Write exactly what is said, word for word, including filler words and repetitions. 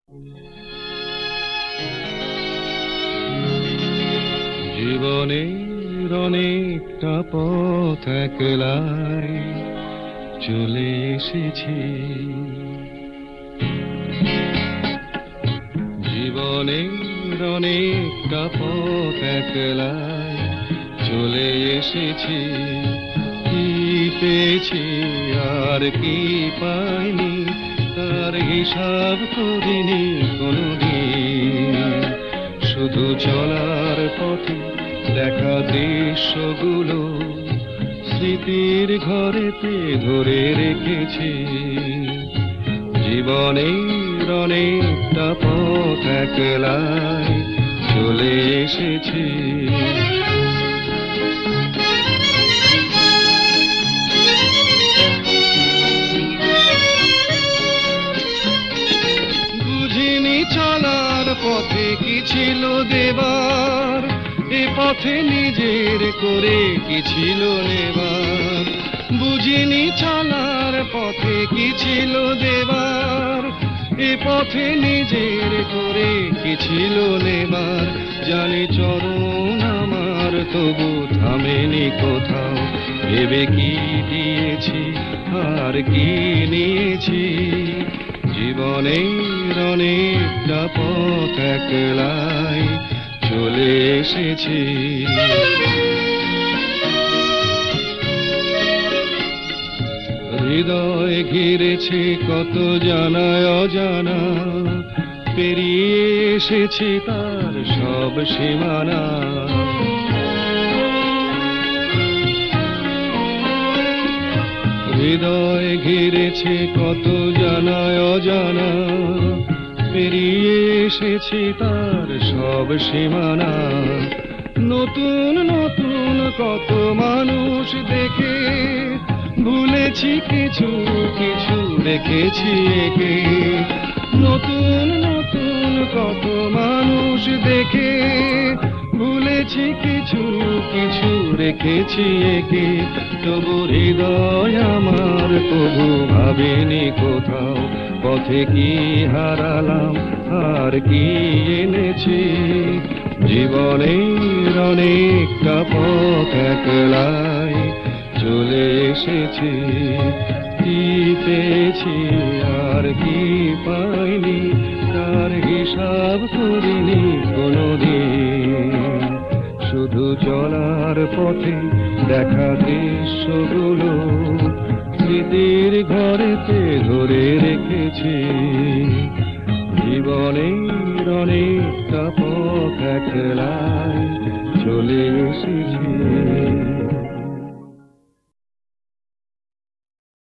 জীবনের অনেকটা পথ একলাই চলে এসেছি। জীবনের অনেকটা পথ একলাই চলে এসেছি। কি পেয়েছি আর কি পাইনি তার হিসাব করিনি কোনদিন। শুধু চলার পথে দেখা দৃশ্যগুলো স্মৃতির ঘরেতে ধরে রেখেছি। জীবনের অনেকটা পথ একলাই চলে এসেছি। বুঝিনি চলার পথে কি ছিল দেবার, এ পথে নিজের করে কি ছিল নেবার। বুঝিনি চলার পথে কি ছিল দেবার, এ পথে নিজের করে কি ছিল নেবার। জানি চরণ আমার তবু থামেনি কোথাও, ভেবে কি দিয়েছি আর কি নিয়েছি। জীবনের অনেকটা পথ একলাই চলে এসেছি। হৃদয় ঘিরেছে কত জানা অজানা, পেরিয়ে এসেছি তার সব সীমানা। হৃদয় ঘিরেছে কত জানা অজানা, পেরিয়ে এসেছি তার সব সীমানা। নতুন নতুন কত মানুষ দেখে ভুলেছি কিছু কিছু রেখেছি একে। নতুন নতুন কত মানুষ দেখে ভুলেছি কিছু কিছু রেখেছি একে। তবু হৃদয় আমার তবু ভাবেনি কোথাও, পথে কি হারালাম আর কি এনেছি। জীবনের অনেকটা পথ একলাই চলে এসেছি। কি পেয়েছি আর কি পাইনি তার হিসাব করিনি কোনদিন। শুধু চলার পথে দেখা দৃশ্যগুলো স্মৃতির ঘরেতে ধরে রেখেছি। জীবনের অনেকটা পথ একলাই চলে এসেছি।